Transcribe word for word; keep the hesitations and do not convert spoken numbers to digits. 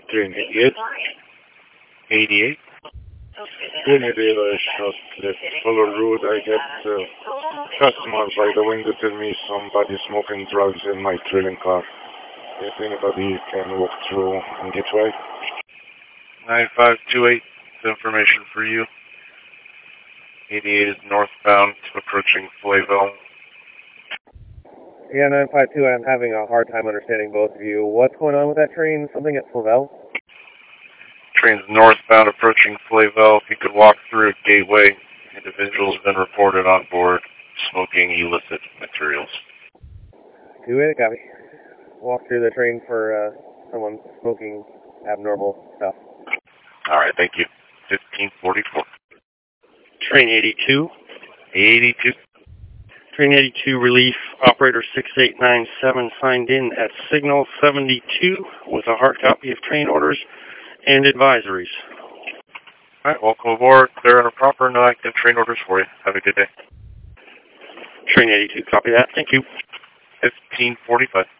train eighty-eight. eighty-eight. When I realized that left Fuller Road, I get uh, customers by the window tell me somebody smoking drugs in my trailing car. If anybody can walk through and get right. nine five two eight, information for you. eighty-eight is northbound, approaching Flayville. Yeah, nine five two, I'm having a hard time understanding both of you. What's going on with that train? Something at Flavel? Train's northbound, approaching Flayville. If you could walk through Gateway, individuals have been reported on board smoking illicit materials. Do it, copy. Walk through the train for uh, someone smoking abnormal stuff. All right, thank you. fifteen forty-four. Train eighty-two. eighty-two. Train eighty-two relief, operator six eight nine seven signed in at signal seventy-two with a hard copy of train orders and advisories. All right, welcome aboard. Clear and proper, no active train orders for you. Have a good day. Train eighty-two, copy that. Thank you. fifteen forty-five.